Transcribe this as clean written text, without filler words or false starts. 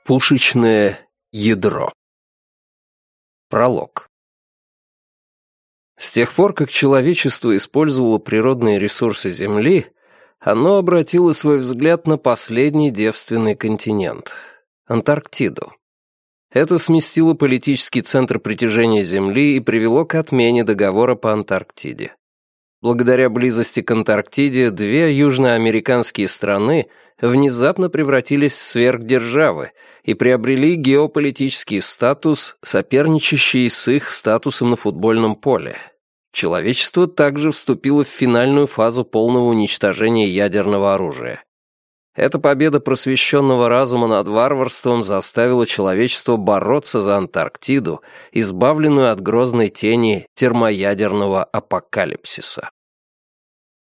Пушечное ядро. Пролог. С тех пор, как человечество использовало природные ресурсы Земли, оно обратило свой взгляд на последний девственный континент — Антарктиду. Это сместило политический центр притяжения Земли и привело к отмене договора по Антарктиде. Благодаря близости к Антарктиде две южноамериканские страны внезапно превратились в сверхдержавы и приобрели геополитический статус, соперничающий с их статусом на футбольном поле. Человечество также вступило в финальную фазу полного уничтожения ядерного оружия. Эта победа просвещенного разума над варварством заставила человечество бороться за Антарктиду, избавленную от грозной тени термоядерного апокалипсиса.